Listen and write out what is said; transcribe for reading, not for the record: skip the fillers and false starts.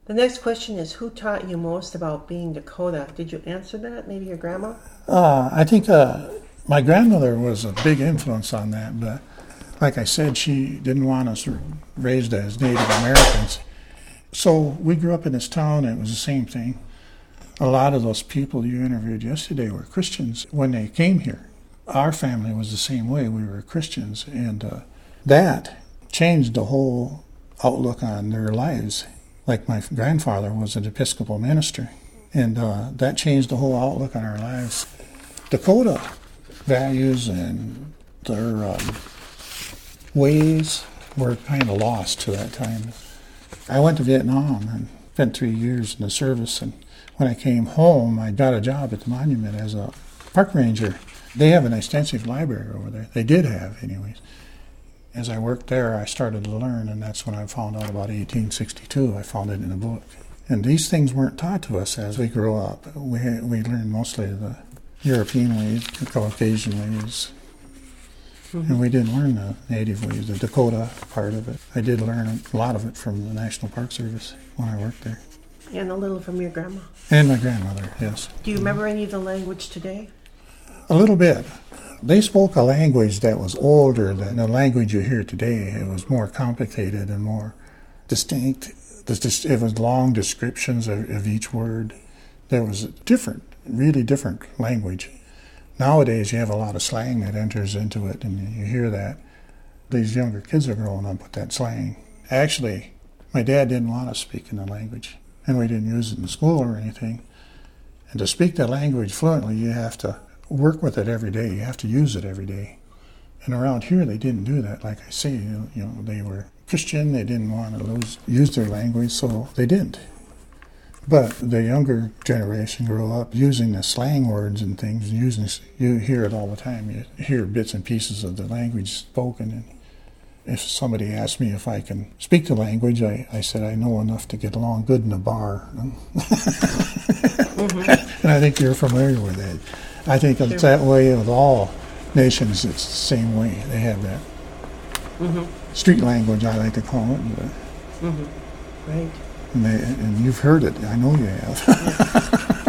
The next question is, who taught you most about being Dakota? Did you answer that? Maybe your grandma? I think my grandmother was a big influence on that, but like I said, she didn't want us raised as Native Americans. So we grew up in this town, and it was the same thing. A lot of those people you interviewed yesterday were Christians when they came here. Our family was the same way. We were Christians, and that changed the whole outlook on their lives. Like my grandfather was an Episcopal minister, and that changed the whole outlook on our lives. Dakota values and their ways were kind of lost to that time. I went to Vietnam and spent 3 years in the service, and when I came home, I got a job at the monument as a park ranger. They have an extensive library over there. They did have, anyways. As I worked there, I started to learn, and that's when I found out about 1862. I found it in a book. And these things weren't taught to us as we grew up. We learned mostly the European ways, the Caucasian ways, and we didn't learn the native ways, the Dakota part of it. I did learn a lot of it from the National Park Service when I worked there. And a little from your grandma. And my grandmother, yes. Do you remember any of the language today? A little bit. They spoke a language that was older than the language you hear today. It was more complicated and more distinct. It was long descriptions of each word. There was a different, really different language. Nowadays you have a lot of slang that enters into it, and you hear that. These younger kids are growing up with that slang. Actually, my dad didn't want us speaking the language, and we didn't use it in school or anything. And to speak that language fluently, you have to work with it every day. You have to use it every day. And around here, they didn't do that. Like I say, you know, they were Christian. They didn't want to use their language, so they didn't. But the younger generation grew up using the slang words and things. You hear it all the time. You hear bits and pieces of the language spoken. And if somebody asked me if I can speak the language, I said I know enough to get along good in a bar. And I think you're familiar with that. I think it's that way with all nations. It's the same way. They have that street language, I like to call it. Right. And you've heard it. I know you have.